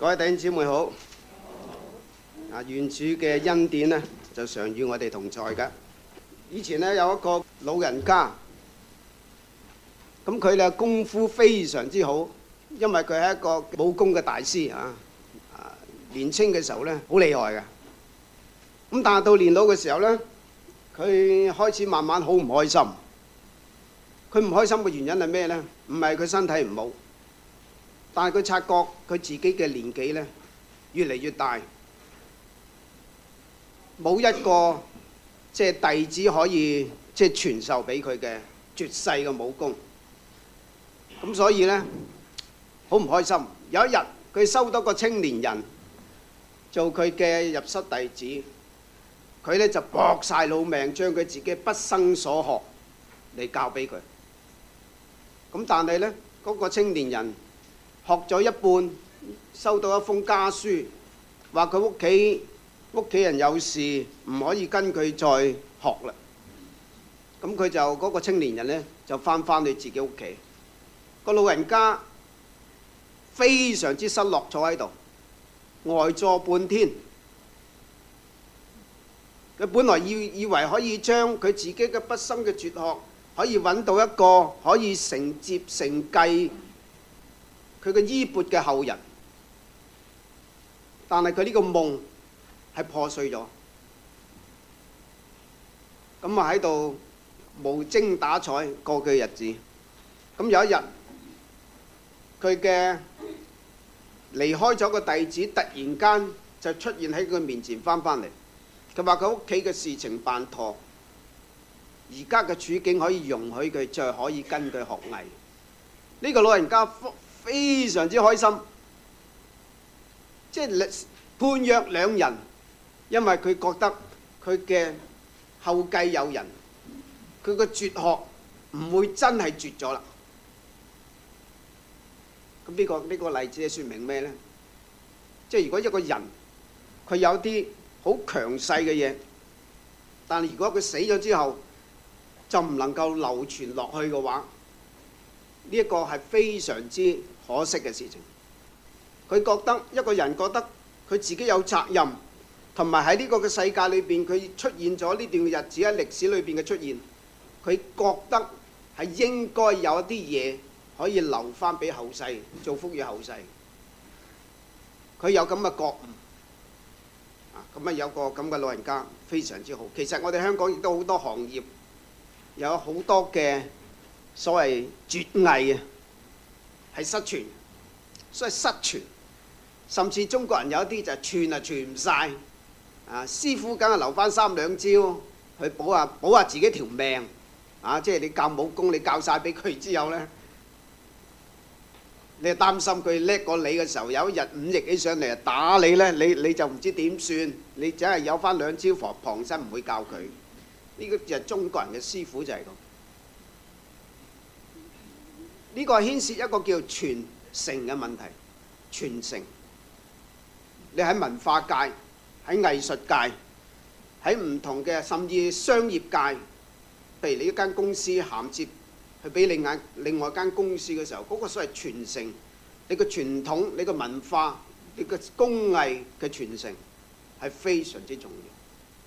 各位弟兄姊妹好，願主嘅恩典呢就常與我哋同在㗎。以前呢有一個老人家，咁佢呢功夫非常之好，因為佢係一個武功嘅大師啊。年青嘅時候呢好厲害嘅，咁但係到年老嘅時候呢，佢開始慢慢好唔開心。佢唔開心嘅原因係咩呢？唔係佢身體唔好。但係佢察覺佢自己嘅年紀呢越嚟越大，冇一個弟子可以傳授俾佢嘅絕世嘅武功，咁所以呢，好唔開心。有一日佢收到個青年人做佢嘅入室弟子，佢呢就搏晒老命將佢自己畢生所學嚟教俾佢。咁但係呢，嗰個青年人學咗一半，收到一封家書，話佢屋企人有事，唔可以跟佢再學啦。咁佢就嗰個青年人呢，就返去自己屋企。個老人家非常之失落，坐喺度呆坐半天。佢本來以為可以將佢自己嘅畢生嘅絕學，可以揾到一個可以承接承繼佢嘅衣缽嘅後人，但係佢呢個夢係破碎咗。咁啊喺度無精打采過佢嘅日子。咁有一日，佢嘅離開咗個弟子，突然間就出現喺佢面前翻嚟。佢話佢屋企嘅事情辦妥，而家嘅處境可以容許佢再可以跟佢學藝。呢個老人家非常之開心，判若兩人，因為佢覺得佢嘅後繼有人，佢個絕學唔會真係絕咗啦。咁呢個例子係説明咩呢？如果一個人佢有啲好強勢嘅嘢，但係如果佢死咗之後就唔能夠流傳落去嘅話，呢一個係非常之可惜嘅事情。佢覺得一個人覺得佢自己有責任，同埋喺呢個嘅世界裏邊，佢出現咗呢段日子喺歷史裏邊嘅出現，佢覺得係應該有一啲嘢可以留翻俾後世，造福於後世。佢有咁嘅覺悟。咁有個咁嘅老人家非常之好。其實我哋香港亦都好多行業有好多嘅所謂絕藝係失傳，所以失傳。甚至中國人有一啲就傳唔晒。師傅梗係留翻3兩招去保下自己條命。你教武功，你教晒俾佢之後呢，你擔心佢叻過你嘅時候，有一日忤逆起上嚟打你呢，你就唔知點算。你只係有翻2招旁身，唔會教佢。呢個就係中國人嘅師傅就係咁。呢個牽涉一個叫傳承嘅問題。傳承，你喺文化界、喺藝術界、喺唔同嘅甚至商業界，譬如你一間公司銜接去俾另外間公司嘅時候，嗰個所謂傳承，你個傳統、你個文化、你個工藝嘅傳承係非常之重要。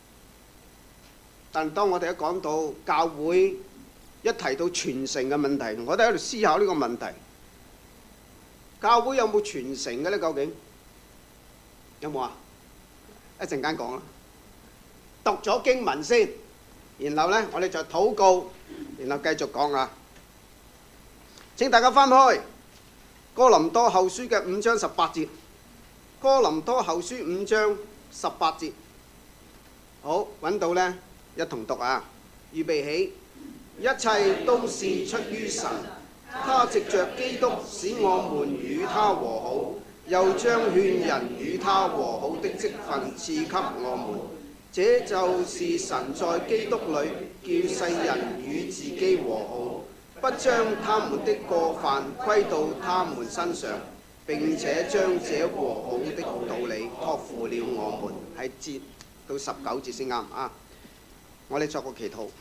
但當我哋一講到教會一提到傳承嘅問題，我哋喺度思考呢個問題：教會有冇傳承嘅呢？究竟有冇啊？一陣間講啦。讀咗經文先，然後呢，我哋就禱告，然後繼續講啊。請大家翻開哥林多後書嘅5章18節。哥林多後書5章18節。好，揾到呢，一同讀啊！預備起，一切都是出於神，他藉着基督使我們與他和好，又將勸人與他和好的職分賜給我們。這就是神在基督裏叫世人與自己和好，不將他們的過犯歸到他們身上，並且將這和好的道理託付了我們。係節到19節先啱啊！我哋作個祈禱。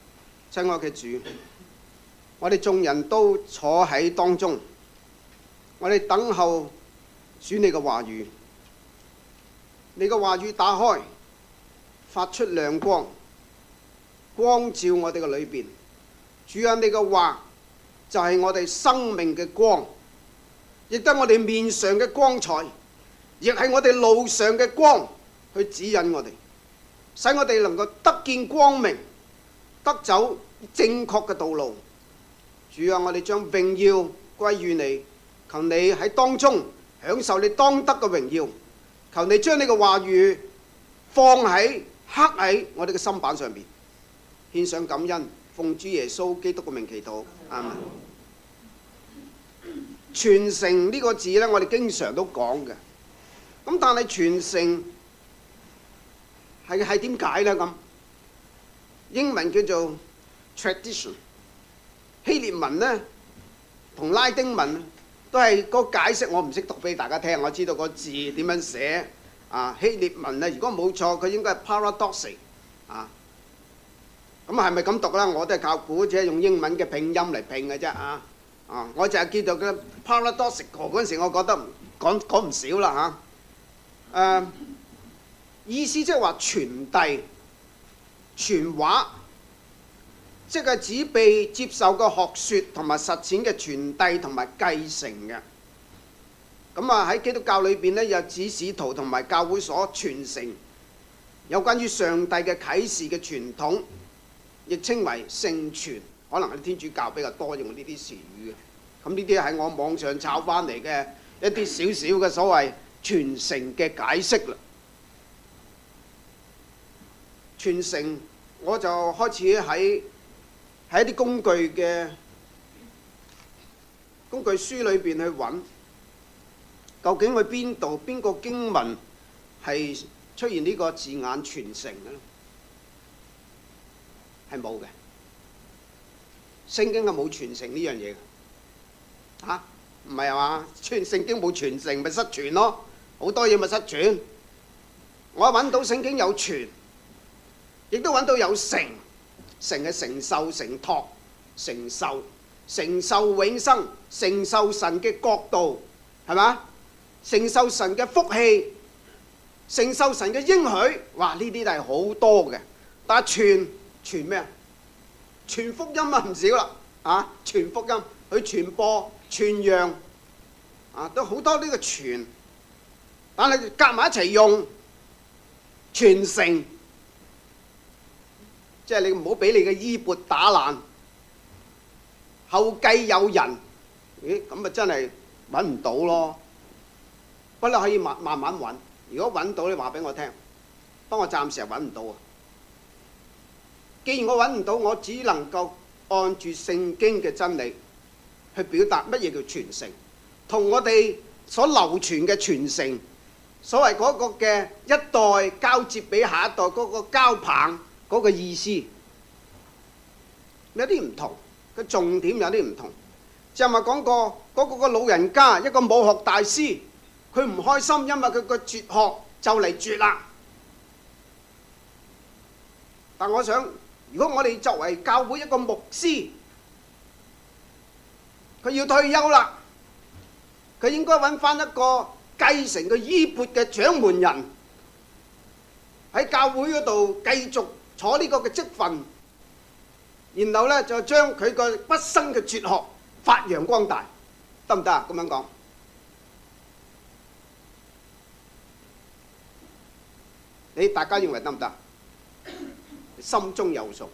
親愛嘅主，我哋眾人都坐喺當中， 我哋等候主你嘅話語，你嘅話語打開，發出亮光，光照我哋嘅裏邊。主啊，你嘅話就係我哋生命嘅光，亦都係我哋面上嘅光彩，亦係我哋路上嘅光，去指引我哋，使我哋能夠得見光明，得走正確嘅道路。主啊，我哋將榮耀歸於你，求你喺當中享受你當得嘅榮耀，求你將你嘅話語放喺刻喺我哋嘅心板上邊，獻上感恩，奉主耶穌基督嘅名祈禱，阿們。傳承呢個字呢，我哋經常都講嘅，咁但係傳承係點解呢？咁英文叫做 tradition， 希臘文呢同拉丁文都係個解釋，我唔識讀俾大家聽，我知道個字點樣寫。希臘文呢，如果冇錯，佢應該係 paradox 啊。咁係咪咁讀啦？我都係靠估，只係用英文嘅拼音嚟拼嘅啫啊！我就係叫做嘅 paradoxical 嗰陣時，我覺得講唔少啦嚇。意思即係話傳遞、傳話，即係指被接受嘅學説同埋實踐嘅傳遞同埋繼承嘅。咁喺基督教裏邊呢，有指使徒同埋教會所傳承有關於上帝嘅啟示嘅傳統，亦稱為聖傳。可能係天主教比較多用呢啲詞語嘅。咁呢啲係我網上抄翻嚟嘅一啲少少嘅所謂傳承嘅解釋啦。傳承我就開始喺一啲工具書裏邊去揾，究竟去邊個經文係出現呢個字眼傳承嘅咧？係冇嘅。聖經係冇傳承呢樣嘢嘅，嚇唔係嘛？聖經冇傳承咪失傳咯，好多嘢咪失傳。我揾到聖經有傳，亦都揾到有承，承係承受、承托、承受、承受永生、承受神嘅國度，係嘛？承受神嘅福氣，承受神嘅應許，哇！呢啲都係好多嘅，但係傳咩啊？傳福音啊，唔少啦，傳福音去傳播、傳揚，都好多呢個傳，但係夾埋一齊用傳承，即係你唔好俾你嘅衣缽打爛，後繼有人，咦咁咪真係揾唔到咯。不過可以慢慢揾，如果揾到你話俾我聽，不過我暫時係揾唔到啊。既然我揾唔到，我只能夠按住聖經嘅真理去表達乜嘢叫傳承，同我哋所流傳嘅傳承，所謂嗰個嘅一代交接俾下一代嗰個交棒嗰個意思有啲唔同，個重點有啲唔同。就係講過嗰個老人家，一個武學大師，佢唔開心，因為佢個絕學就嚟絕啦。但我想，如果我哋作為教會一個牧師，佢要退休啦，佢應該揾翻一個繼承佢衣缽嘅掌門人，喺教會嗰度繼續坐呢個嘅職份，然後呢就將佢個畢生嘅絕學發揚光大，得唔得啊？咁樣講，大家認為得唔得？心中有數。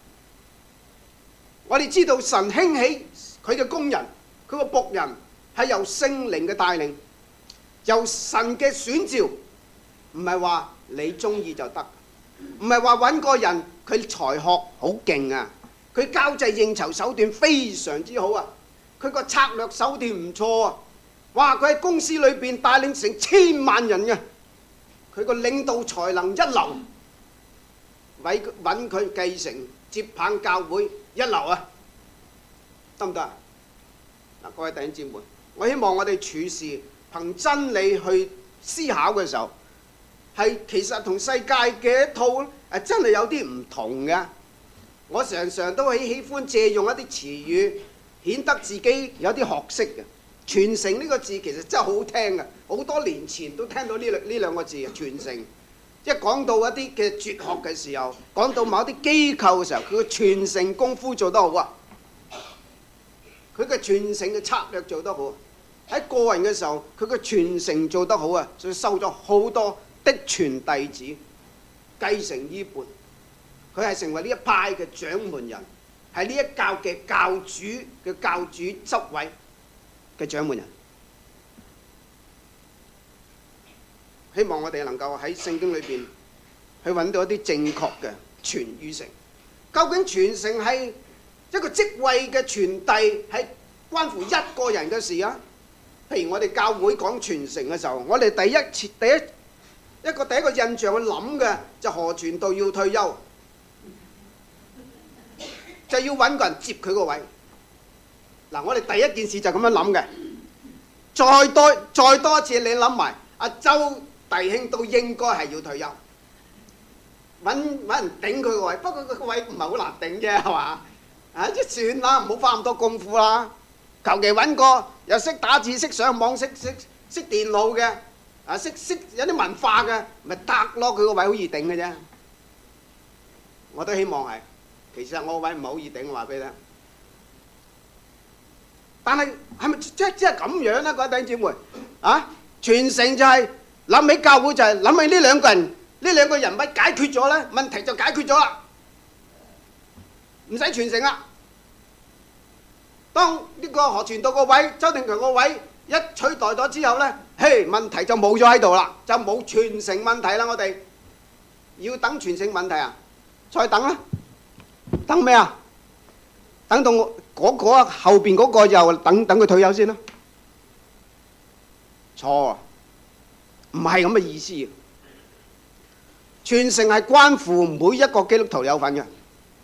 我哋知道神興起佢嘅工人，佢個僕人係由聖靈嘅帶領，由神嘅選召，唔係話你中意就得，唔係話揾個人佢才學好勁啊，佢交際應酬手段非常之好啊，佢個策略手段唔錯啊，哇！佢喺公司裏邊帶領成千萬人嘅，佢個領導才能一流。揾佢繼承接棒教會一流啊，得唔得啊？嗱，各位弟兄姊妹，我希望我哋處事憑真理去思考嘅時候，係其實同世界嘅一套真係有啲唔同嘅。我常常都喜歡借用一啲詞語，顯得自己有啲學識嘅。 傳承呢個字其實真係好好聽嘅，好多年前都聽到呢兩個字傳承。一講到一啲嘅哲學嘅時候，講到某啲機構嘅時候，佢嘅傳承功夫做得好啊，佢嘅傳承嘅策略做得好。喺個人嘅時候，佢嘅傳承做得好啊，所以收咗好多的傳弟子，繼承衣缽。佢係成為呢一派嘅掌門人，係呢一教嘅教主執位嘅掌門人。希望我哋能夠喺聖經裏邊去揾到一啲正確嘅傳與承。究竟傳承係一個職位嘅傳遞，係關乎一個人嘅事啊？譬如我哋教會講傳承嘅時候，我哋第一個印象去諗嘅就何傳道要退休，就要揾個人接佢個位。嗱，我哋第一件事就咁樣諗嘅。再多一次你諗埋阿周弟兄都應該係要退休，揾人頂佢個位。不過佢個位唔係好難頂啫，係嘛？即算啦，唔好花咁多功夫啦。求其揾個又識打字、識上網、識電腦嘅，識有啲文化嘅，咪得咯。佢個位好易頂嘅啫。我都希望係。其實我個位唔係好易頂，我話俾你聽。但係咪即係咁樣咧？各位弟兄姊妹，傳承就係諗起教會就係諗起呢兩個人物解決咗咧，問題就解決咗啦，唔使傳承啦。當呢個何傳道個位、周定強個位一取代咗之後咧，問題就冇咗喺度啦，就冇傳承問題啦。我哋要等傳承問題啊，再等啦，等咩啊？等到嗰個後邊嗰個又等佢退休先啦。錯啊，唔係咁嘅意思。傳承係關乎每一個基督徒有份嘅。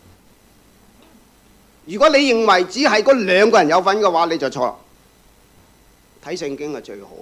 如果你認為只係嗰兩個人有份嘅話，你就錯啦。睇聖經係最好。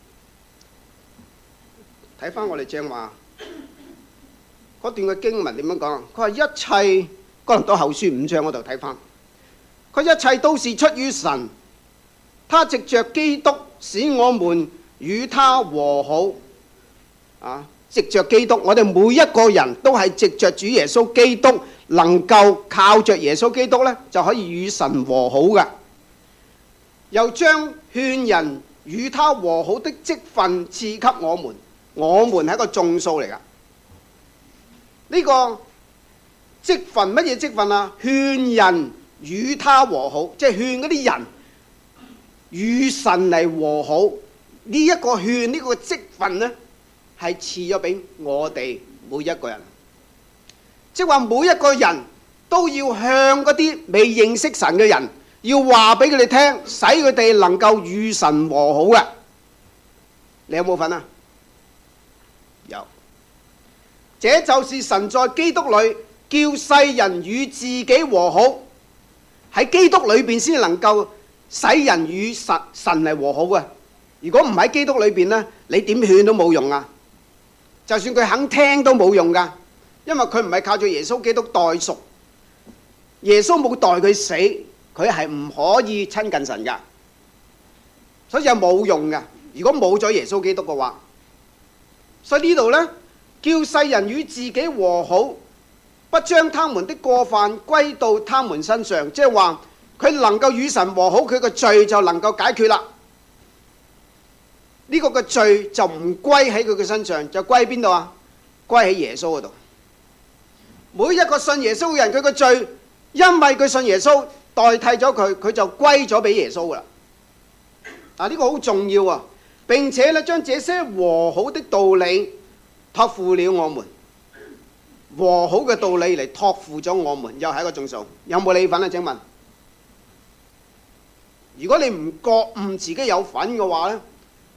睇翻我哋正話嗰段嘅經文點樣講？佢話一切，哥林多後書5章嗰度睇翻。佢一切都是出於神，他藉着基督使我們與他和好。藉着基督，我哋每一個人都係藉着主耶穌基督，能夠靠着耶穌基督呢，就可以與神和好嘅。又將勸人與他和好的職分賜給我們。我們係一個眾數嚟㗎。呢個職分乜嘢職分啊？勸人與他和好，即係勸嗰啲人與神嚟和好。呢一個勸呢個職分呢，係賜咗俾我哋每一個人，即係話每一個人都要向嗰啲未認識神嘅人，要話俾佢哋聽，使佢哋能夠與神和好嘅。你有冇份啊？有。這就是神在基督裏叫世人與自己和好，喺基督裏邊先能夠使人與神嚟和好嘅。如果唔喺基督裏邊呢，你點勸都冇用啊！就算佢肯聽都冇用噶，因為佢唔係靠住耶穌基督代贖，耶穌冇代佢死，佢係唔可以親近神噶，所以係冇用噶。如果冇咗耶穌基督嘅話，所以呢度呢，叫世人與自己和好，不將他們的過犯歸到他們身上，即係話佢能夠與神和好，佢個罪就能夠解決啦。呢個嘅罪就唔歸喺佢嘅身上，就歸邊度啊？歸喺耶穌嗰度。每一個信耶穌嘅人，佢個罪因為佢信耶穌代替咗佢，佢就歸咗俾耶穌噶啦。呢個好重要啊！並且咧，將這些和好的道理託付了我們。和好嘅道理嚟託付咗我們，又係一個眾數。有冇你份啊？請問，如果你唔覺悟自己有份嘅話呢，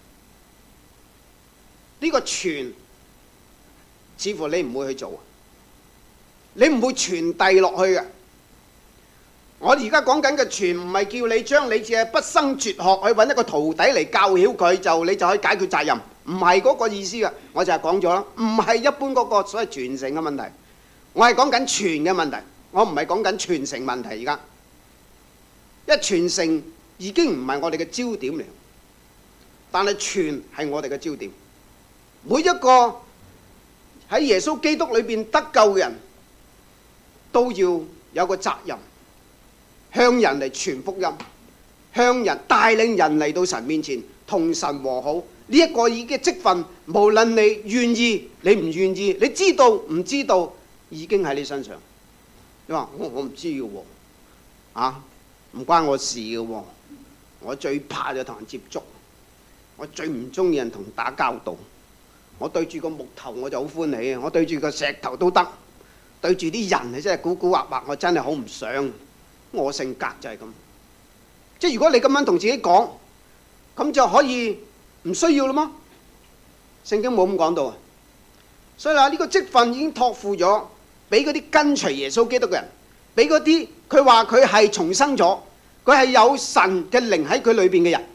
呢個傳似乎你唔會去做，你唔會傳遞落去嘅。我而家講緊嘅傳唔係叫你將你嘅畢生絕學去揾一個徒弟嚟教曉佢，你就可以解決責任，唔係嗰個意思嘅。我就係講咗啦，唔係一般嗰個所謂傳承嘅問題，我係講緊傳嘅問題，我唔係講緊傳承問題。而家一傳承已經唔係我哋嘅焦點嚟，但係傳係我哋嘅焦點。每一個喺耶穌基督裏邊得救嘅人都要有個責任，向人嚟傳福音，向人帶領人嚟到神面前，同神和好。呢一個已經職分，無論你願意你唔願意，你知道唔知道，已經喺你身上。你話我唔知嘅喎，唔關我事嘅喎。我最怕就同人接觸，我最唔中意人同打交道。我對住個木頭我就好歡喜，我對住個石頭都得，對住啲人真係古古惑惑，我真係好唔想。我性格就係咁。即係如果你咁樣同自己講，咁就可以唔需要啦嗎？聖經冇咁講到啊。所以啦，呢個職分已經託付咗俾嗰啲跟隨耶穌基督嘅人，俾嗰啲佢話佢係重生咗，佢係有神嘅靈喺佢裏邊嘅人。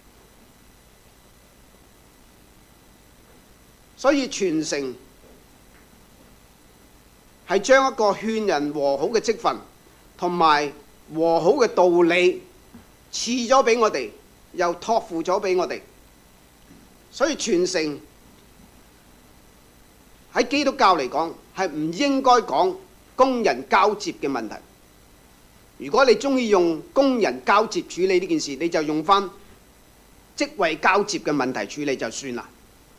所以傳承係將一個勸人和好嘅職分同埋和好嘅道理賜咗俾我哋，又託付咗俾我哋。所以傳承喺基督教嚟講係唔應該講工人交接嘅問題。如果你中意用工人交接處理呢件事，你就用返職位交接嘅問題處理就算啦。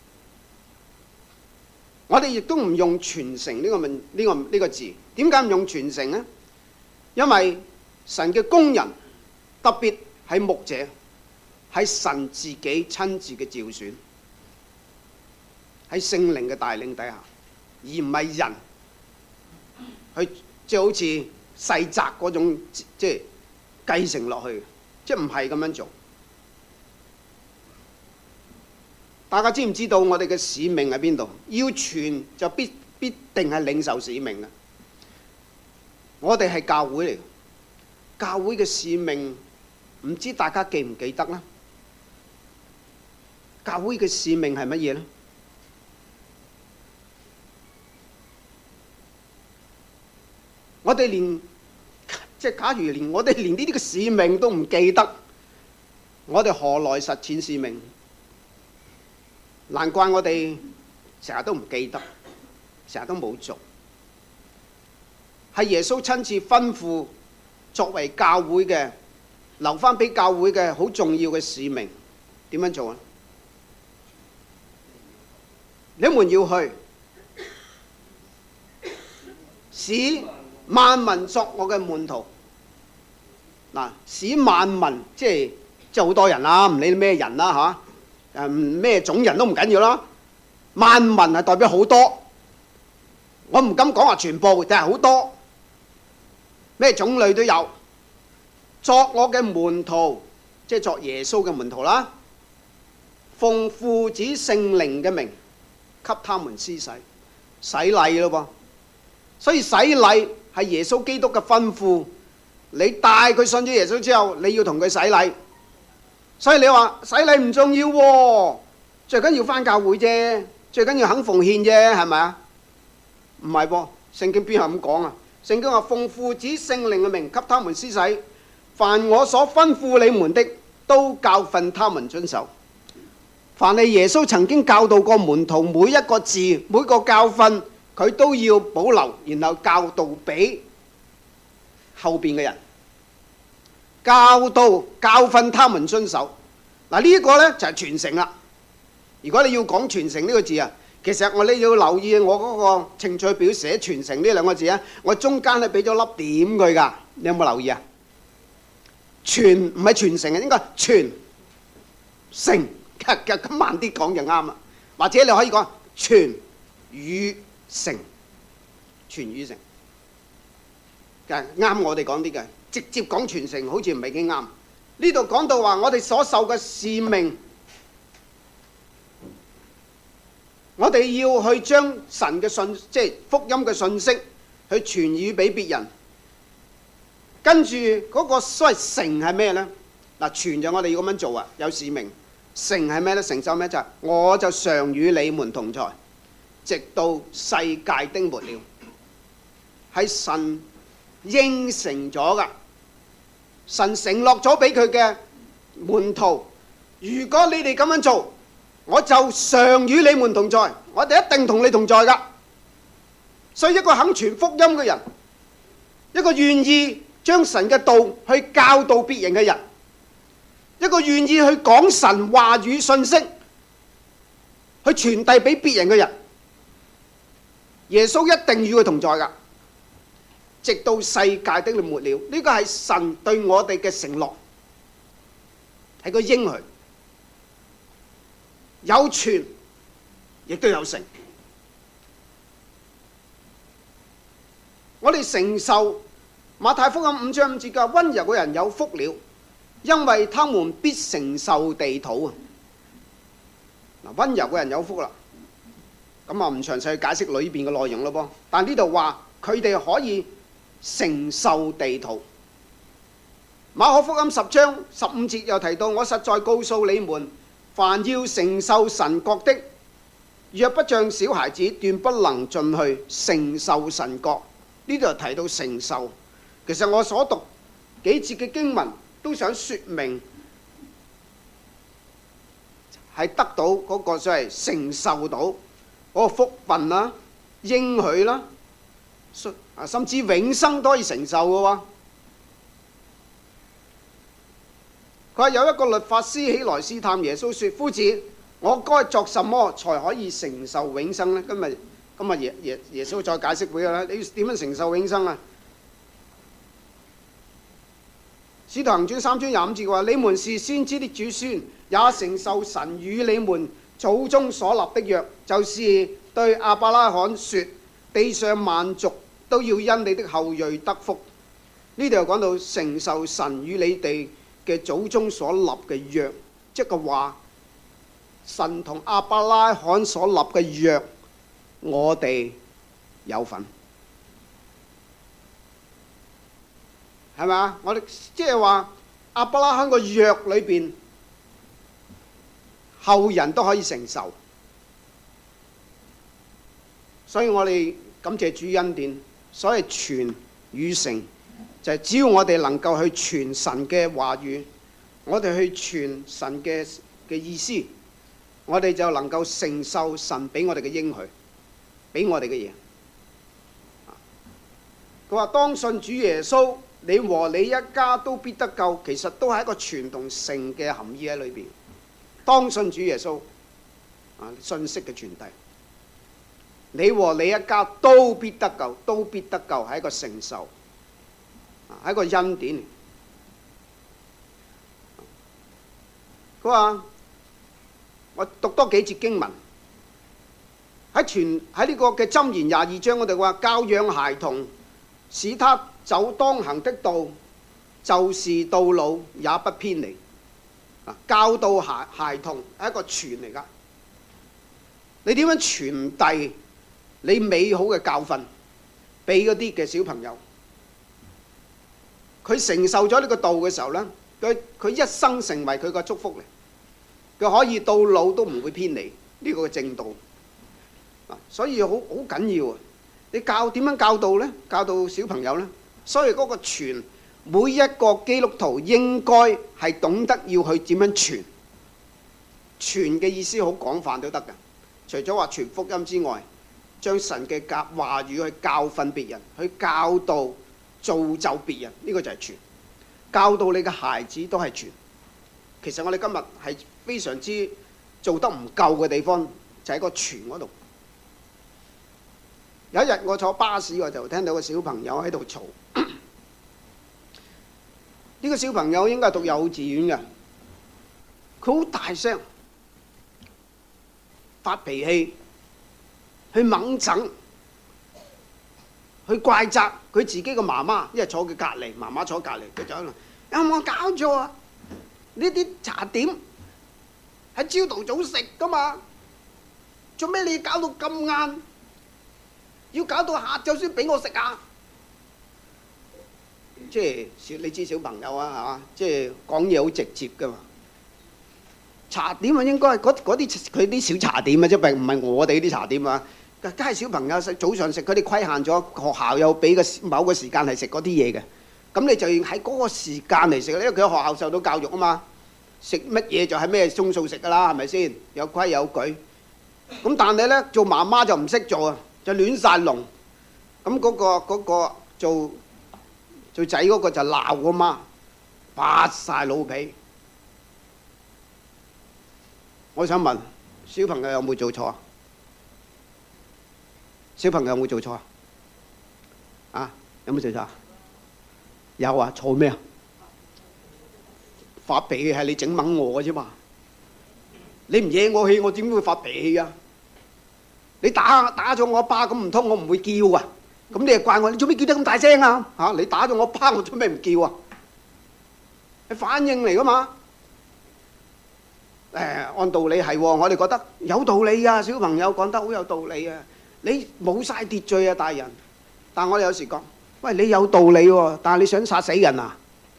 我哋亦都唔用傳承呢個字。點解唔用傳承呢？因為神嘅工人，特別係牧者，係神自己親自嘅召選，喺聖靈嘅帶領底下，而唔係人去即係好似世襲嗰種即係繼承落去，即係唔係咁樣做。大家知唔知道我哋嘅使命喺邊度？要傳就必定係領受使命嘅。我哋係教會嚟，教會嘅使命唔知大家記唔記得啦？教會嘅使命係乜嘢呢？我哋假如連我哋連呢啲嘅使命都唔記得，我哋何來實踐使命？難怪我哋成日都唔記得，成日都冇做。係耶穌親自吩咐，作為教會嘅留返俾教會嘅好重要嘅使命，點樣做啊？你們要去，使萬民作我嘅門徒。嗱，使萬民即係好多人啦，唔理咩人啦嚇。咩種人都唔緊要啦，萬民係代表好多，我唔敢講話全部，但係好多，咩種類都有。作我嘅門徒，即係作耶穌嘅門徒啦。奉父子聖靈嘅名，給他們施洗，洗禮咯噃。所以洗禮係耶穌基督嘅吩咐，你帶佢信咗耶穌之後，你要同佢洗禮。所以你話洗禮唔重要喎，最緊要返教會啫，最緊要肯奉獻啫，係咪啊？唔係噃，聖經邊係咁講啊？聖經話奉父子聖靈嘅名給他們施洗，凡我所吩咐你們的，都教訓他們遵守。凡係耶穌曾經教導過門徒每一個字，每個教訓，佢都要保留，然後教導俾後邊嘅人。教導教訓他們遵守。嗱，呢一個呢就係傳承啦。如果你要講傳承呢個字啊，其實你要留意我嗰個程序表寫傳承呢兩個字啊，我中間咧俾咗粒點佢㗎，你有冇留意啊？傳唔係傳承啊，應該傳承，咁慢啲講就啱啦。或者你可以講傳與承，傳與承，啱我哋講啲嘅。直接講傳承好似唔係幾啱。呢度講到話我哋所受嘅使命，我哋要去將神嘅即係福音嘅信息去傳語俾別人。跟住嗰個所謂承係咩呢？嗱，傳就我哋要咁樣做啊，有使命。承係咩呢？承受咩？就係我就常與你們同在，直到世界的末了。係神應承咗㗎。神承諾咗俾佢嘅門徒，如果你哋咁樣做，我就常與你們同在。我哋一定同你同在㗎。所以一個肯傳福音嘅人，一個願意將神嘅道去教導別人嘅人，一個願意去講神話語信息，去傳遞俾別人嘅人，耶穌一定與佢同在㗎，直到世界的末了。呢個係神對我哋嘅承諾，係個應許，有傳亦都有成。我哋承受馬太福音5章5節嘅溫柔嘅人有福了，因為他們必承受地土啊！嗱，溫柔嘅人有福啦。咁啊，唔詳細去解釋裏邊嘅內容咯噃。但呢度話佢哋可以承受地土。馬可福音10章15節又提到：我實在告訴你們，凡要承受神國的，若不像小孩子，斷不能進去承受神國。呢度提到承受，其實我所讀幾節嘅經文都想說明，係得到嗰個所謂承受到嗰個福分啦、應許啦，甚至永生都可以承受嘅喎。佢話有一個律法師起來試探耶穌，說：夫子，我該作什麼才可以承受永生呢？今日耶穌再解釋俾佢啦。你要點樣承受永生啊？使徒行傳3章25節話：你們是先知的子孫，也承受神與你們祖宗所立的約，就是對亞伯拉罕說：地上萬族都要因你的後裔得福。呢度又講到承受神與你哋嘅祖宗所立嘅約，即係話神同亞伯拉罕所立嘅約，我哋有份，係咪啊？我哋即係話亞伯拉罕個約裏邊，後人都可以承受，所以我哋感謝主恩典。所謂傳與成，就係只要我哋能夠去傳神嘅話語，我哋去傳神嘅意思，我哋就能夠承受神俾我哋嘅應許，俾我哋嘅嘢。佢話當信主耶穌，你和你一家都必得救，其實都係一個傳同成嘅含義喺裏邊。當信主耶穌，信息嘅傳遞，你和你一家都必得救，都必得救係一個承受，係一個恩典。佢話我讀多幾節經文。喺呢個嘅箴言22章，我哋話教養孩童，使他走當行的道，就是到老也不偏離。教導孩童係一個傳嚟㗎。你點樣傳遞你美好嘅教訓俾嗰啲嘅小朋友？佢承受咗呢個道嘅時候呢，佢一生成為佢個祝福嚟，佢可以到老都唔會偏離呢個嘅正道。所以好緊要啊！你點樣教導呢？教導小朋友呢？所以嗰個傳，每一個基督徒應該係懂得要去點樣傳。傳嘅意思好廣泛都得㗎，除咗話傳福音之外，將神嘅話語去教訓別人，去教導造就別人，呢個就係傳。教導你嘅孩子都係傳。其實我哋今日係非常之做得唔夠嘅地方，就喺個傳嗰度。有一日我坐巴士，我就聽到個小朋友喺度嘈。呢個小朋友應該係讀幼稚園嘅，佢好大聲，發脾氣，去猛整，去怪責佢自己嘅媽媽，因為坐佢隔離，媽媽坐隔離，佢就喺度有冇搞錯啊？呢啲茶點喺朝頭早食㗎嘛，做咩你搞到咁晏？要搞到下晝先俾我食啊！即係你知小朋友啊，係嘛？即係講嘢好直接噶嘛。茶點啊，應該嗰啲佢啲小茶點啊，即係唔係我哋啲茶點啊？梗係小朋友食早上食，佢哋規限咗學校有俾個某個時間係食嗰啲嘢嘅。咁你就要喺嗰個時間嚟食，因為佢喺學校受到教育啊嘛。 食乜嘢就係咩鐘數食㗎啦，係咪先？有規有矩。咁但係呢，做媽媽就唔識做啊，就亂晒龍。咁嗰個做仔嗰個就鬧個媽，發晒老脾。我想問小朋友有冇做錯啊？小朋友有冇做錯啊？啊，有冇做錯啊？有啊，錯咩啊？發脾氣係你整懵我嘅啫嘛！你唔惹我氣，我點會發脾氣啊？你打咗我一巴，咁唔通我唔會叫啊？咁你又怪我，你做咩叫得咁大聲啊？嚇！你打咗我一巴，我做咩唔叫啊？係反應嚟噶嘛？按道理係喎，我哋覺得有道理啊！小朋友講得好有道理啊！你冇晒秩序啊，大人。但我哋有時講，喂，你有道理喎，但係你想殺死人啊？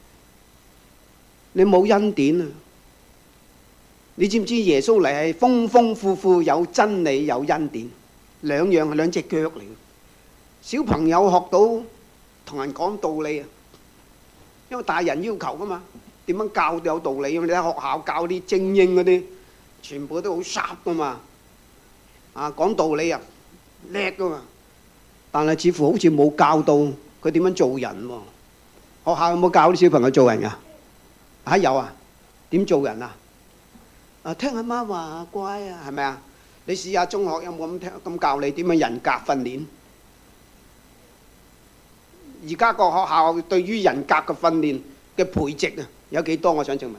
你冇恩典啊！你知唔知耶穌嚟係豐豐富富有真理有恩典，兩樣係兩隻腳嚟嘅。小朋友學到同人講道理啊，因為大人要求噶嘛，點樣教都有道理。你喺學校教啲精英嗰啲，全部都好 sharp 噶嘛，啊講道理啊叻噶嘛，但係似乎好似冇教到佢點樣做人喎。學校有冇教啲小朋友做人㗎？嚇有啊？點做人啊？啊聽阿媽話乖啊，係咪啊？你試下中學有冇咁教你點樣人格訓練？而家個學校對於人格嘅訓練嘅培植啊，有幾多？我想請問。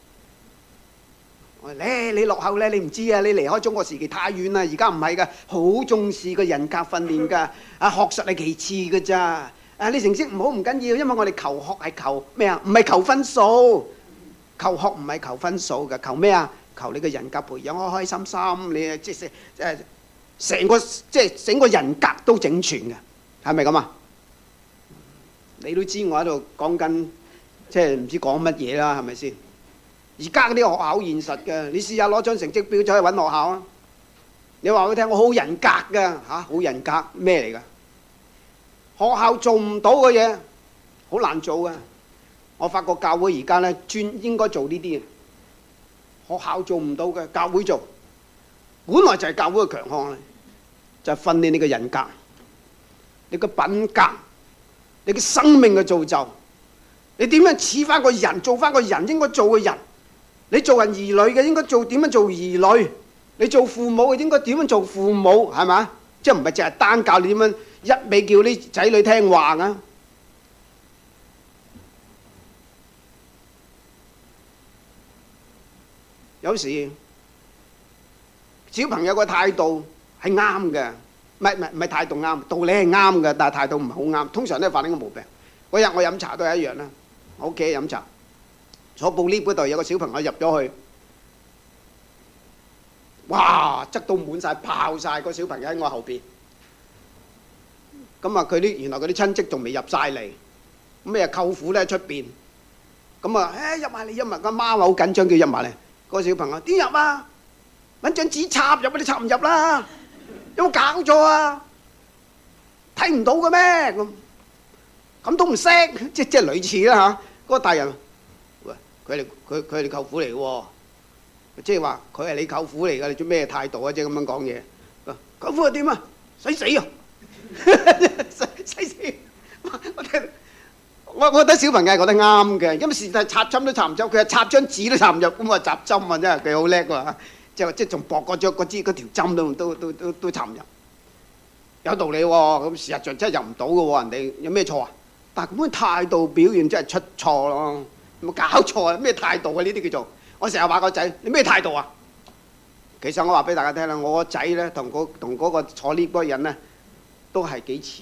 你落後咧，你唔知啊！你離開中國時期太遠啦，而家唔係㗎，好重視個人格訓練㗎。啊，學術係其次㗎咋？啊，你成績唔好唔緊要，因為我哋求學係求咩啊？唔係求分數。求學唔係求分數嘅，求咩啊？求你嘅人格培養開開心心，你即係成個即係整個人格都整全嘅，係咪咁啊？你都知我喺度講緊，即係唔知講乜嘢啦，係咪先？而家嗰啲學校好現實嘅，你試下攞張成績表走去揾學校啊！你話俾我聽，我好人格㗎嚇，好人格咩嚟㗎？學校做唔到嘅嘢，好難做嘅。我發覺教會而家咧應該做呢啲嘅，學校做唔到嘅，教會做。本來就係教會嘅強項咧，就係訓練你嘅人格、你嘅品格、你嘅生命嘅造就。你點樣似翻個人，做翻個人應該做嘅人？你做人兒女嘅應該點樣做兒女？你做父母嘅應該點樣做父母？係咪？即係唔係淨係單教你點樣一味叫啲仔女聽話啊？有時小朋友個態度係啱嘅，唔係態度啱，道理係啱嘅，但係態度唔係好啱。通常都係犯呢個毛病。嗰日我飲茶都係一樣啦，我屋企飲茶，坐部 lift 嗰度有個小朋友入咗去，哇，擠到滿晒，爆晒，個小朋友喺我後邊。咁啊，原來佢啲親戚仲未入晒嚟，咁啊舅父咧喺出邊，咁啊入埋嚟，個媽好緊張叫入埋嚟。個小朋友點入啊？揾張紙插入，你插唔入啦？有冇搞錯啊？睇唔到嘅咩？咁都唔識，即係類似啦嚇。嗰個大人，喂，佢係你舅父嚟嘅喎，即係話佢係你舅父嚟嘅，你做咩態度啊？即係咁樣講嘢。舅父係點啊？使死啊！使死！我覺得小朋友係覺得啱嘅，因為事實插針都插唔入，佢係插張紙都插唔入，咁啊插針啊，真係佢好叻喎！即係仲薄過咗嗰條針都插唔入，有道理喎。咁事實上真係入唔到嘅喎，人哋有咩錯啊？但係咁嘅態度表現真係出錯咯，有冇搞錯啊？咩態度啊？呢啲叫做我成日話個仔，你咩態度啊？其實我話俾大家聽啦，我個仔咧同嗰個坐 lift 嗰個人咧都係幾似。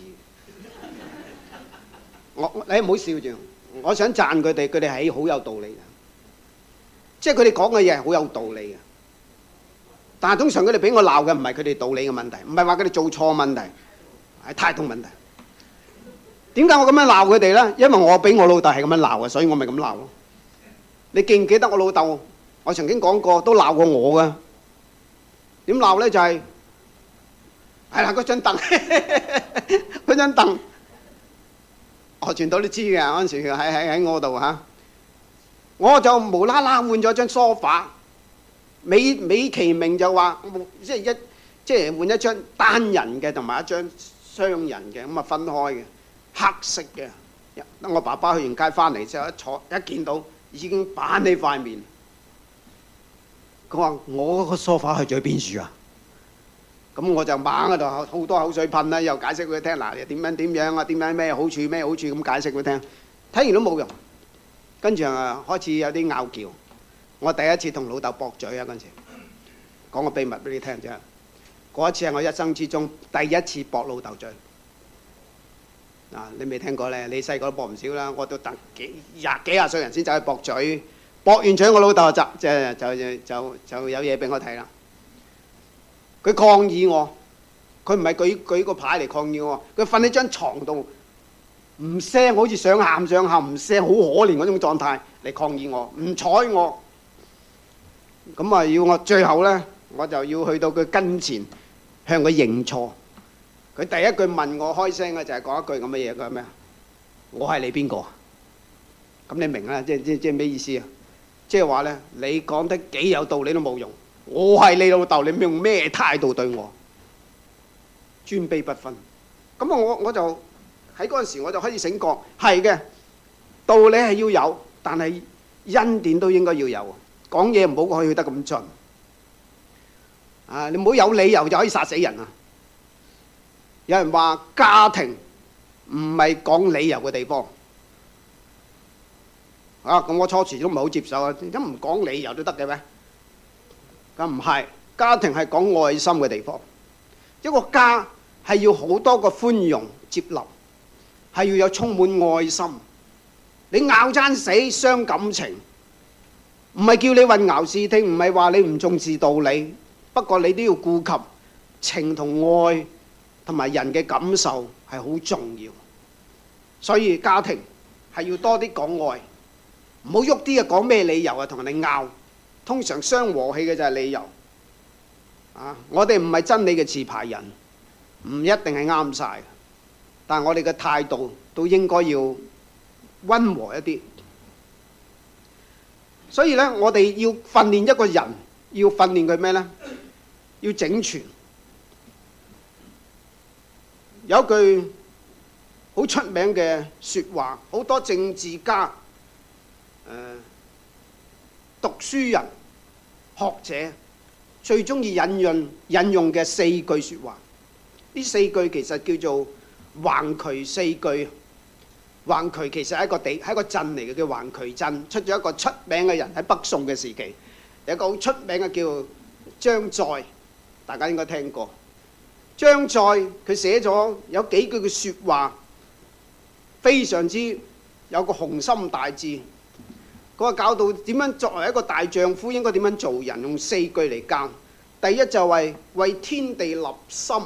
你唔好笑住，我想讚佢哋係好有道理嘅，即係佢哋講嘅嘢係好有道理嘅。但係通常佢哋俾我鬧嘅唔係佢哋道理嘅問題，唔係話佢哋做錯問題，係態度問題。點解我咁樣鬧佢哋咧？因為我俾我老豆係咁樣鬧嘅，所以我咪咁鬧咯。你記唔記得我老豆？我曾經講過，都鬧過我㗎。點鬧咧？就係啦，嗰張凳，嗰張凳。我全都知嘅，嗰陣時喺我度嚇。 我就無啦啦換咗張梳化，美其名就話即係換一張單人嘅同埋一張雙人嘅，咁啊分開嘅，黑色嘅。等我爸爸去完街翻嚟之後，一見到已經板起塊面。佢話：我個梳化去咗邊處啊？咁我就猛喺度好多口水噴啦，又解釋俾佢聽嗱，點樣啊？點樣咩好處咁解釋俾佢聽。睇完都冇用，跟住啊開始有啲拗撬。我第一次同老豆駁嘴啊，嗰陣時講個秘密俾你聽啫。嗰一次係我一生之中第一次駁老豆嘴。嗱，你未聽過咧？你細個都駁唔少啦，我都等幾廿歲人先走去駁嘴。駁完嘴，我老豆就有嘢俾我睇啦。佢抗議我，佢唔係舉個牌嚟抗議我，佢瞓喺張床度唔聲，好似想喊唔聲，好可憐嗰種狀態嚟抗議我，唔睬我。咁啊，要我最後呢，我就要去到佢跟前向佢認錯。佢第一句問我開聲嘅就係講一句咁嘅嘢，佢話咩啊？我係你邊個？咁你明啦，即係咩意思啊？即係話呢，你講得幾有道理都冇用。我係你老豆，你用咩態度對我？尊卑不分。咁啊，我就喺嗰陣時我就開始醒覺，係嘅，道理係要有，但係恩典都應該要有。講嘢唔好去得咁盡。啊，你唔好有理由就可以殺死人啊！有人話家庭唔係講理由嘅地方。啊，咁我初時都唔係好接受啊，點解唔講理由都得嘅咩？咁唔係，家庭係講愛心嘅地方。一個家係要好多個寬容接納，係要有充滿愛心。你拗爭死傷感情，唔係叫你混淆視聽，唔係話你唔重視道理。不過你都要顧及情同愛同埋人嘅感受係好重要。所以家庭係要多啲講愛，唔好喐啲啊！講咩理由啊？同人哋拗。通常傷和氣嘅就係理由。啊，我哋唔係真理嘅持牌人，唔一定係啱晒，但係我哋嘅態度都應該要溫和一啲。所以呢，我哋要訓練一個人，要訓練佢咩呢？要整全。有一句好出名嘅説話，好多政治家、讀書人、學者最中意引用嘅四句説話。呢四句其實叫做橫渠四句。橫渠其實係一個鎮嚟嘅，叫橫渠鎮。出咗一個出名嘅人喺北宋嘅時期，有一個好出名嘅叫張載，大家應該聽過。張載佢寫咗有幾句嘅説話，非常之有個雄心大志。佢話教導點樣作為一個大丈夫應該點樣做人，用四句嚟教。第一就係為天地立心，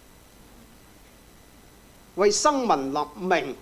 為生民立命，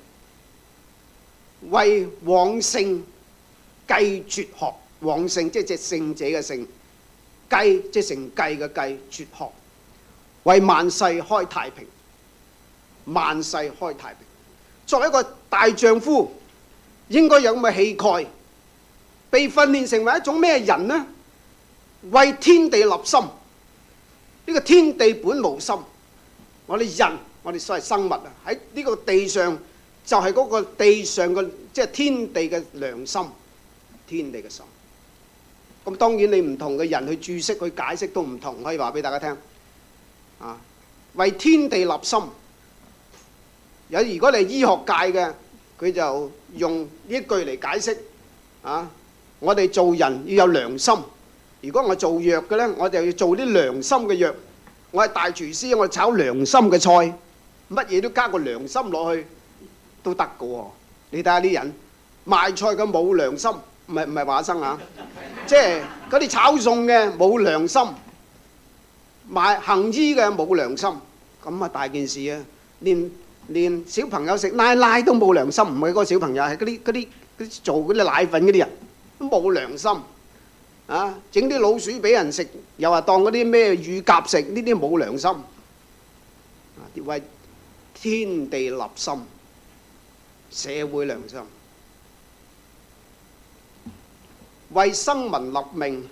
為往聖繼絕學。往聖即係聖者嘅聖，繼即係承繼嘅繼，絕學。為萬世開太平，萬世開太平。作為一個大丈夫，應該有咁嘅氣概。被訓練成為一種咩人呢？為天地立心。呢個天地本無心，我哋人，我哋所謂生物啊，喺呢個地上就係嗰個地上嘅，即係天地嘅良心，天地嘅心。咁當然你唔同嘅人去注釋去解釋都唔同，可以話俾大家聽。啊，為天地立心。如果你係醫學界嘅，佢就用呢一句嚟解釋。啊，我哋做人要有良心。如果我做藥嘅呢，我就要做啲良心嘅藥。我係大廚師，我炒良心嘅菜，乜嘢都加個良心落去都得㗎喎。你睇下啲人賣菜嘅冇良心，唔係話生啊，即係嗰啲炒餸嘅冇良心，賣行醫嘅冇良心，咁啊大件事啊！連小朋友食奶奶都冇良心，唔係嗰個小朋友，係嗰啲做嗰啲奶粉嗰啲人都冇良心。啊！整啲老鼠俾人食，又話當嗰啲咩乳鴿食，呢啲冇良心。啊！為天地立心，社會良心。 為生民立命。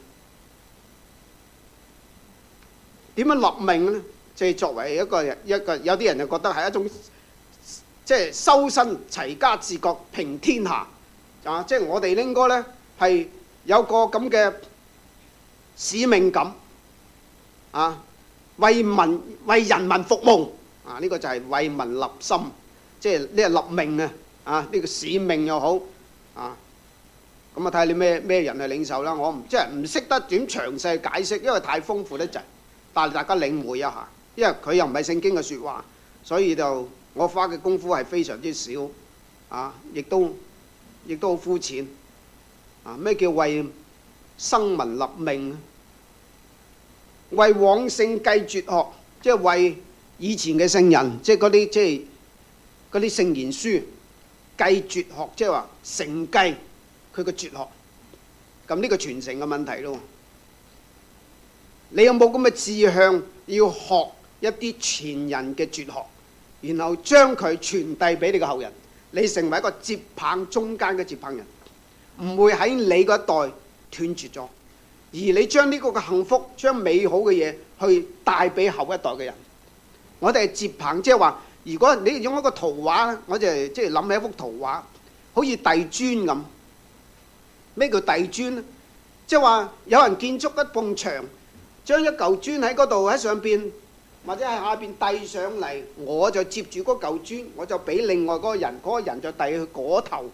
點樣立命呢？即係作為一個有啲人就覺得係一種即係修身齊家治國平天下啊！即係我哋應該呢係有個咁嘅使命感啊，為人民服務啊！呢個就係為民立心，即係呢個立命啊！啊，呢個使命又好啊！咁啊睇下你咩人係領袖啦。我即係唔識得點詳細解釋，因為太豐富得滯。但係大家領會一下，因為佢又唔係聖經嘅説話，所以就我花嘅功夫係非常之少啊！亦都好膚淺啊！咩叫為生民立命？為往聖繼絕學，即係為以前嘅聖人，即係嗰啲聖賢書繼絕學，即係話承繼佢嘅絕學。咁呢個傳承嘅問題咯。你有冇咁嘅志向，要學一啲前人嘅絕學，然後將佢傳遞俾你嘅後人，你成為一個接棒中間嘅接棒人，唔會喺你嗰一代斷絕咗，而你將呢個嘅幸福、將美好嘅嘢去帶俾後一代嘅人。我哋係接棒，即係話，如果你用一個圖畫，我就即係諗起一幅圖畫，好似遞磚咁。咩叫遞磚呢？即係話有人建築一埲牆。將一嚿磚喺嗰度喺上邊或者喺下邊遞上嚟，我就接住嗰嚿磚，我就俾另外嗰個人，嗰個人就遞去嗰頭，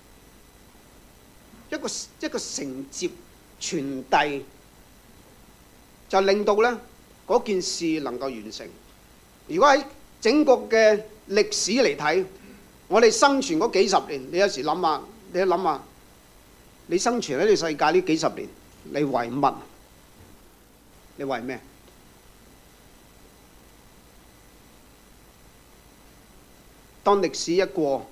一個承接傳遞，就令到呢嗰件事能夠完成。如果喺整個嘅歷史嚟睇，我哋生存嗰幾十年，你有時諗下，你一諗下，你生存喺呢個世界呢幾十年，你為乜？你為咩？當歷史一過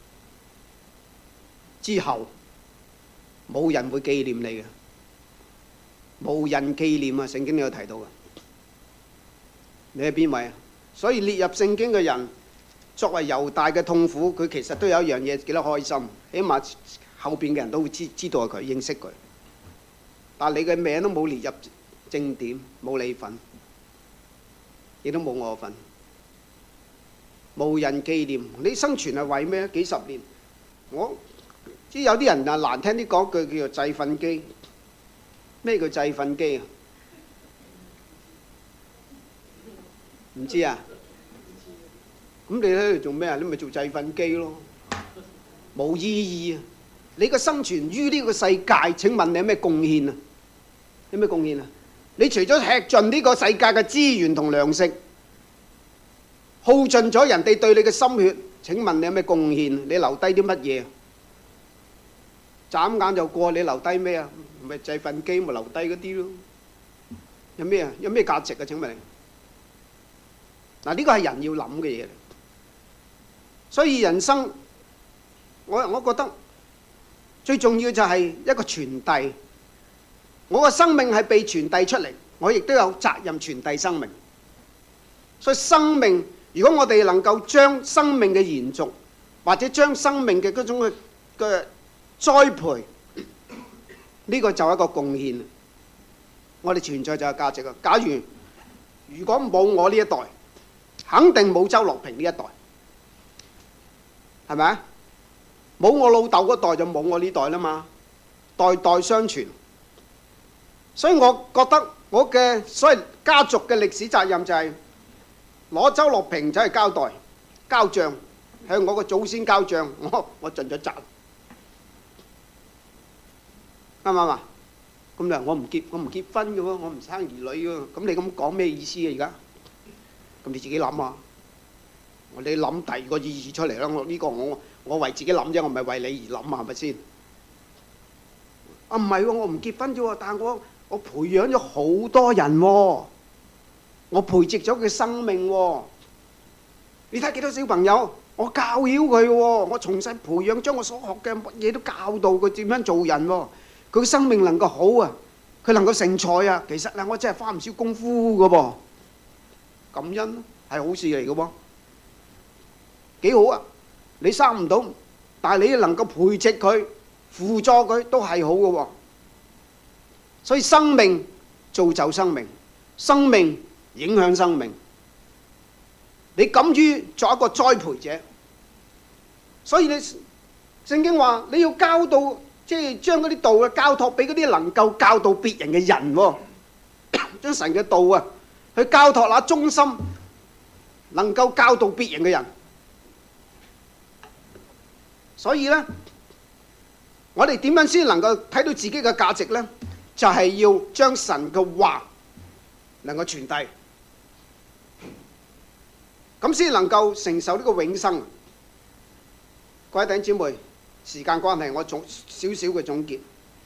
之後，冇人會紀念你嘅，無人紀念啊！聖經都有提到嘅。你係邊位啊？所以列入聖經嘅人，作為猶大嘅痛苦，佢其實都有一樣嘢幾得開心，起碼後邊嘅人都會知道佢，認識佢。但係你嘅名都冇列入正點，冇你份，亦都冇我份，無人紀念。你生存係為咩？幾十年，我知有啲人啊難聽啲講句叫做祭訓機。咩叫祭訓機啊？唔知啊？咁你喺度做咩啊？你咪做祭訓機咯，冇意義啊！你個生存於呢個世界，請問你有咩貢獻啊？有咩貢獻啊？你除咗吃盡呢個世界嘅資源同糧食，耗盡咗人哋對你嘅心血，請問你有咩貢獻？你留低啲乜嘢？眨眼就過，你留低咩啊？唔係祭訓機，咪留低嗰啲咯。有咩啊？有咩價值啊？請問你嗱，呢個係人要諗嘅嘢嚟。所以人生，我覺得最重要就係一個傳遞。我嘅生命係被傳遞出嚟，我亦都有責任傳遞生命。所以生命，如果我哋能夠將生命嘅延續，或者將生命嘅嗰種嘅栽培，呢個就係一個貢獻。我哋存在就有價值啊！假如果冇我呢一代，肯定冇周樂平呢一代，係咪啊？冇我老豆嗰代就冇我呢代啦嘛，代代相傳。所以我覺得我嘅所謂家族嘅歷史責任就係攞周樂平走去交代、交帳，向我個祖先交帳，我盡咗責，啱唔啱啊？咁你話我唔結婚嘅喎，我唔生兒女嘅喎，咁你咁講咩意思啊？而家咁你自己諗啊！你諗第二個意義出嚟啦！我為自己諗啫，我唔係為你而諗啊，係咪先？啊唔係喎，我唔結婚啫喎，但係我培養咗好多人喎，我培植咗佢生命喎。你睇幾多小朋友，我教曉佢喎，我從細培養，將我所學嘅乜嘢都教導佢點樣做人喎。佢嘅生命能夠好啊，佢能夠成才啊。其實我真係花唔少功夫㗎噃。感恩係好事嚟嘅噃，幾好啊！你生唔到，但係你能夠培植佢、輔助佢，都係好嘅喎。 所以生命造就生命，生命影響生命。你敢於作一個栽培者，所以聖經話你要教導，即係將嗰啲道交託俾嗰啲能夠教導別人嘅人喎，將神嘅道啊去交託那忠心能夠教導別人嘅人。所以呢，我哋點樣先能夠睇到自己嘅價值呢？就係要將神嘅話能夠傳遞，咁先能夠承受呢個永生。各位弟兄姊妹，時間關係，我少少嘅總結，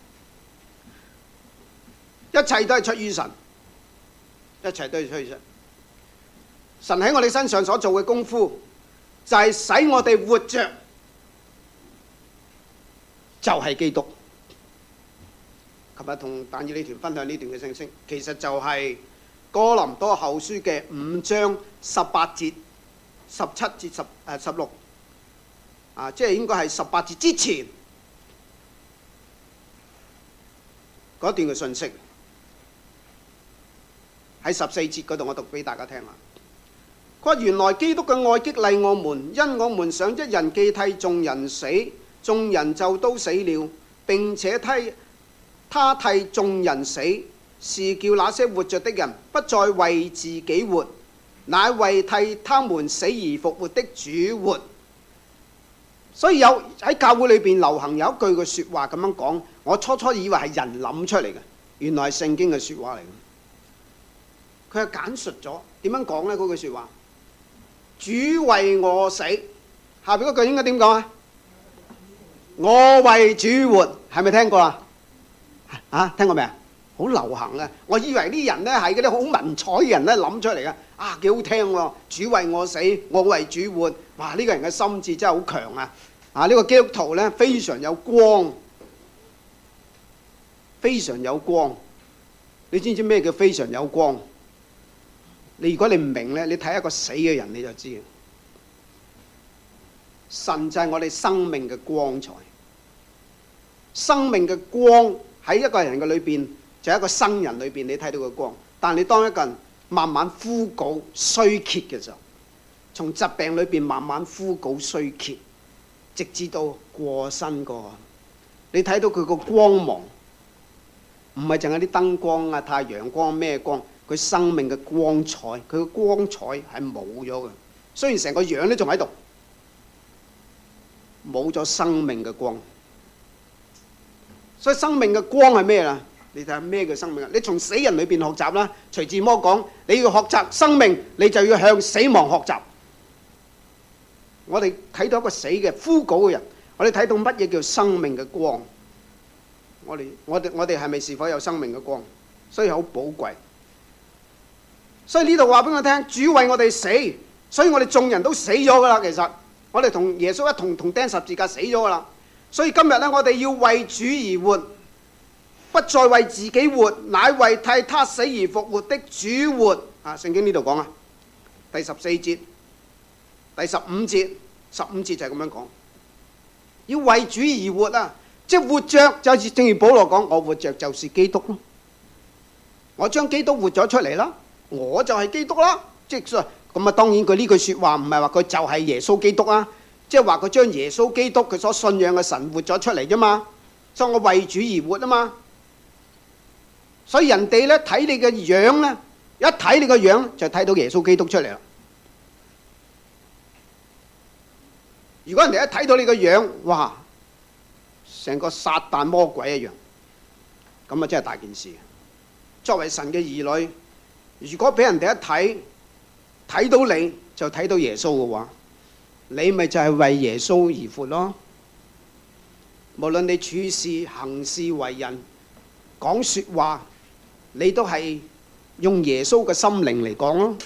一切都係出於神，一切都係出於神。神喺我哋身上所做嘅功夫，就係使我哋活着，就係基督。琴日同但以理團分享呢段嘅信息，其實就係哥林多後書嘅5章18節、17節、16即係應該係18節之前嗰段嘅信息，喺14節嗰度我讀俾大家聽啦。佢話原來基督嘅愛激勵我們，因我們想一人既替眾人死，眾人就都死了，並且他替眾人死，是叫那些活着的人不再為自己活，乃為替他們死而復活的主活。所以喺教會裏邊流行有一句嘅説話咁樣講，我初初以為係人諗出嚟嘅，原來係聖經嘅説話嚟嘅。佢係簡述咗點樣講呢？嗰句説話，主為我死，下邊嗰句應該點講啊？我為主活，係咪聽過啊？聽過未啊？好流行啊！我以為啲人呢係嗰啲好文采嘅人呢諗出嚟嘅，幾好聽喎！主為我死，我為主活，哇！呢個人嘅心智真係好強啊！呢個基督徒呢非常有光，非常有光。你知唔知咩叫非常有光？如果你唔明呢，你睇一個死嘅人你就知。神就係我哋生命嘅光彩，生命嘅光喺一個人嘅裏邊，就係一個生人裏邊，你睇到個光。但係你當一個人慢慢枯槁衰竭嘅時候，從疾病裏邊慢慢枯槁衰竭，直至到過身個，你睇到佢個光芒，唔係淨係啲燈光啊、太陽光咩光，佢生命嘅光彩，佢嘅光彩係冇咗嘅。雖然成個樣都仲喺度，冇咗生命嘅光。所以生命嘅光係咩啦？你睇下咩叫生命啊？你從死人裏邊學習啦。徐志摩講，你要學習生命，你就要向死亡學習。我哋睇到一個死嘅枯槁嘅人，我哋睇到乜嘢叫生命嘅光？我哋係咪是否有生命嘅光？所以好寶貴。所以呢度話俾我聽，主為我哋死，所以我哋眾人都死咗噶啦。其實我哋同耶穌一同釘十字架死咗噶啦。所以今日呢，我哋要為主而活，不再為自己活，乃為替他死而復活的主活。聖經呢度講啊，第14節、第15節、15節就係咁樣講，要為主而活啊！即係活着，就好似正如保羅講，我活着就是基督咯。我將基督活咗出嚟啦，我就係基督啦。即係咁啊！當然佢呢句説話唔係話佢就係耶穌基督啊。即係話佢將耶穌基督佢所信仰嘅神活咗出嚟啫嘛，所以我為主而活啊嘛。所以人哋咧睇你嘅樣咧，一睇你個樣就睇到耶穌基督出嚟啦。如果人哋一睇到你個樣，哇，成個撒旦魔鬼一樣，咁啊真係大件事。作為神嘅兒女，如果俾人哋一睇到你就睇到耶穌嘅話，你咪就係為耶穌而活咯。無論你處事行事為人講說話，你都係用耶穌嘅心靈嚟講咯。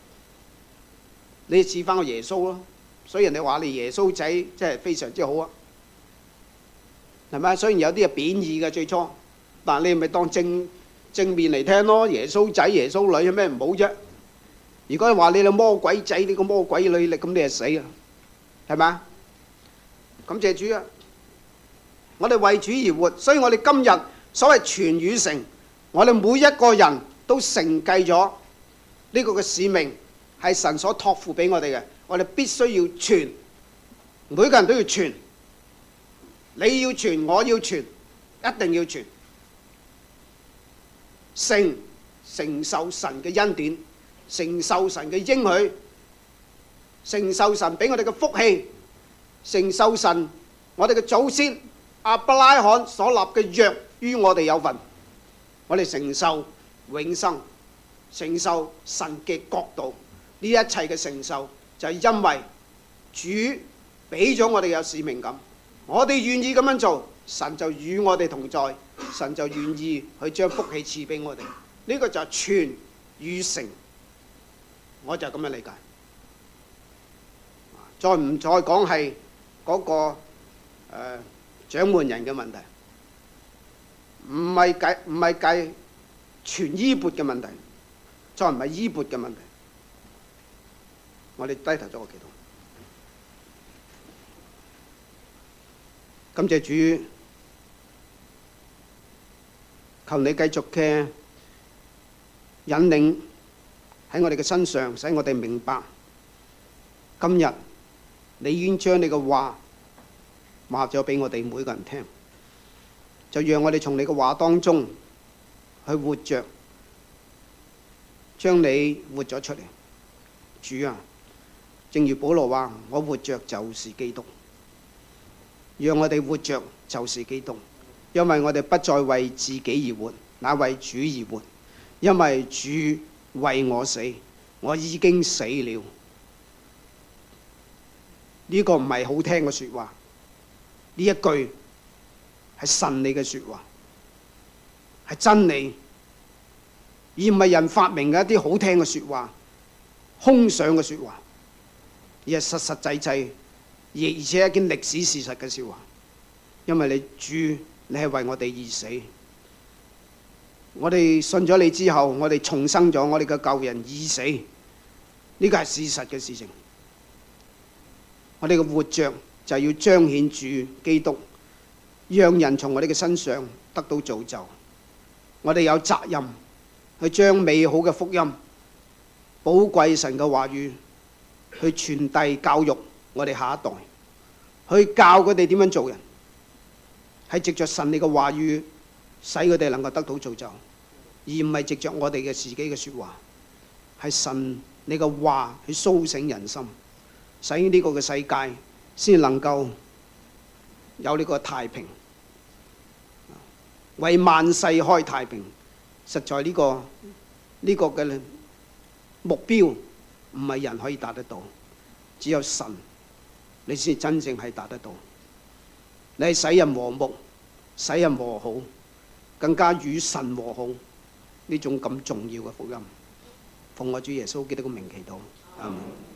你似翻個耶穌咯，所以人哋話你耶穌仔真係非常之好啊，係咪？雖然有啲係貶義嘅最初，但你咪當正面嚟聽咯。耶穌仔耶穌女有咩唔好啫？如果話你個魔鬼仔，你個魔鬼女，咁你係死啊！係咪？感謝主啊！我哋為主而活，所以我哋今日所謂傳與成， 我哋每一個人都承繼咗呢個嘅使命，係神所託付俾我哋嘅。我哋必須要傳，每個人都要傳。你要傳，我要傳，一定要傳。承受神嘅恩典，承受神嘅應許，承受神俾我哋嘅福氣，承受神我哋嘅祖先亞伯拉罕所立嘅約於我哋有份。我哋承受永生，承受神嘅國度，呢一切嘅承受就係因為主俾咗我哋有使命感，我哋願意咁樣做，神就與我哋同在，神就願意去將福氣賜俾我哋。呢個就係傳與承，我就咁樣理解。再唔再講係嗰個掌門人嘅問題，唔係計傳衣缽嘅問題，再唔係衣缽嘅問題。我哋低頭咗個祈禱，感謝主，求你繼續嘅引領喺我哋嘅身上，使我哋明白今日你已經將你嘅話話咗俾我哋每個人聽，就讓我哋從你嘅話當中去活着，將你活咗出嚟。主啊，正如保羅話，我活着就是基督。讓我哋活着就是基督，因為我哋不再為自己而活，乃為主而活。因為主為我死，我已經死了。呢個唔係好聽嘅說話，呢一句係神你嘅說話，係真理，而唔係人發明嘅一啲好聽嘅說話、空想嘅說話，而係實實際際，而且係一件歷史事實嘅說話。因為你主，你係為我哋而死。我哋信咗你之後，我哋重生咗，我哋嘅舊人已死，呢個係事實嘅事情。我哋嘅活着就係要彰顯主基督，讓人從我哋嘅身上得到造就。我哋有責任去將美好嘅福音、寶貴神嘅話語去傳遞教育我哋下一代，去教佢哋點樣做人，係藉着神你嘅話語使佢哋能夠得到造就，而唔係藉着我哋嘅自己嘅說話，係神你嘅話去蘇醒人心，使呢個嘅世界先能夠有呢個太平，為萬世開太平。實在呢個嘅目標唔係人可以達得到，只有神你先真正係達得到。你係使人和睦、使人和好，更加與神和好，呢種咁重要嘅福音，奉我主耶穌基督嘅名祈禱，阿門。